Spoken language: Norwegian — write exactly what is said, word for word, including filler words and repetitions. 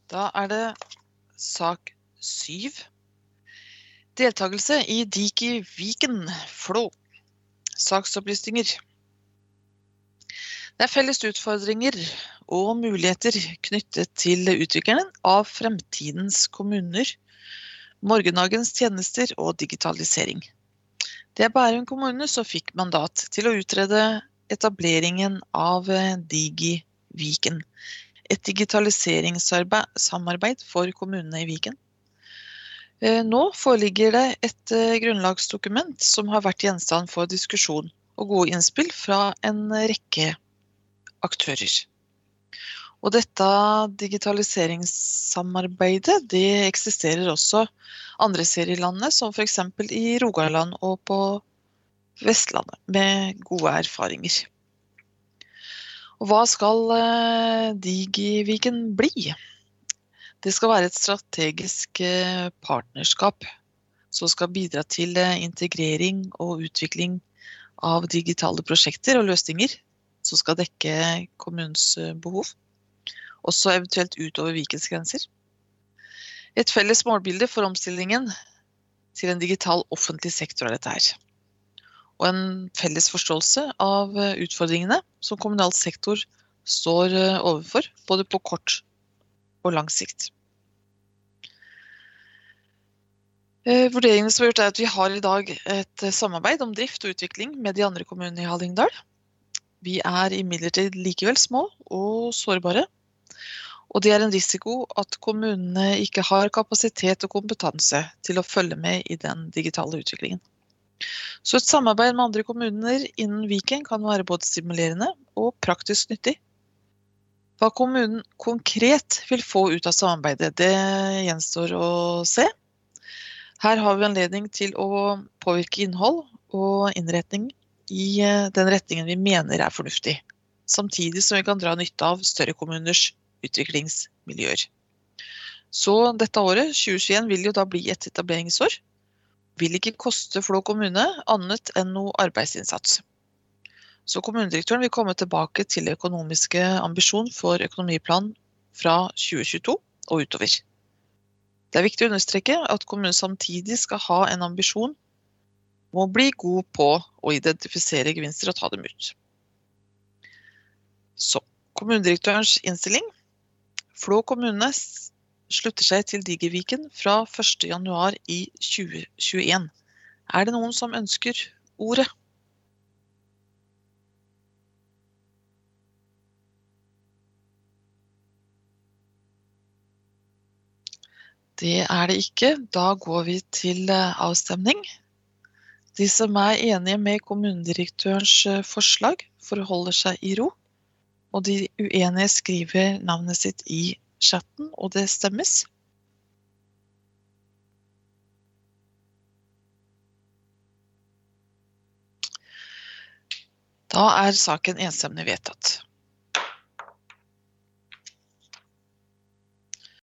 Da er det sak syv. Deltagelse i Digi Viken, Flå. Saksopplysninger. Det er felles utfordringer og muligheter knyttet til utviklingen av fremtidens kommuner, morgendagens tjenester og digitalisering. Det er Bærum kommune som fikk mandat til å utrede etableringen av Digi Viken, et digitaliseringssamarbeid for kommunene i Viken. Nå foreligger det et grunnlagsdokument som har vært gjenstand for diskusjon og gode innspill fra en rekke aktører. Og dette digitaliseringssamarbeidet, det eksisterer også andre steder i landet, som for eksempel i Rogaland og på Vestlandet, med gode erfaringer. Og hva skal Digi Viken bli? Det skal være et strategisk partnerskap som skal bidra til integrering og utvikling av digitale prosjekter og løsninger som skal dekke kommunens behov, også eventuelt utover Vikens grenser. Et felles målbilde for omstillingen til en digital offentlig sektor er dette her. Og en felles forståelse av utfordringene som kommunal sektor står overfor, både på kort og lang sikt. Vurderingene som er gjort er at vi har i dag et samarbeid om drift og utvikling med de andre kommunene i Hallingdal. Vi er imidlertid likevel små og sårbare, og det er en risiko at kommunene ikke har kapasitet og kompetanse til å følge med i den digitale utviklingen. Så et samarbeid med andre kommuner innen Viken kan være både stimulerende og praktisk nyttig. Hva kommunen konkret vil få ut av samarbeidet, det gjenstår å se. Her har vi anledning til å påvirke innhold og innretning i den retningen vi mener er fornuftig, samtidig som vi kan dra nytte av større kommuners utviklingsmiljøer. Så dette året, tjue tjueen, vil jo da bli et etableringsår. Vil ikke koste Flå kommune annet enn noe arbeidsinnsats. Så kommunedirektøren vil komme tilbake til økonomiske ambisjon for økonomiplan fra tjue tjueto og utover. Det er viktig å understreke at kommunen samtidig skal ha en ambisjon om å bli god på å identifisere gevinster og ta dem ut. Så, kommunedirektørens innstilling. Flå kommune slutter seg til Digi Viken fra første januar i tjue tjueen. Er det noen som ønsker ordet? Det er det ikke. Da går vi til avstemning. De som er enige med kommunedirektørens forslag forholder seg i ro, og de uenige skriver navnet sitt i chatten, og det stemmes. Da er saken enstemmig vedtatt.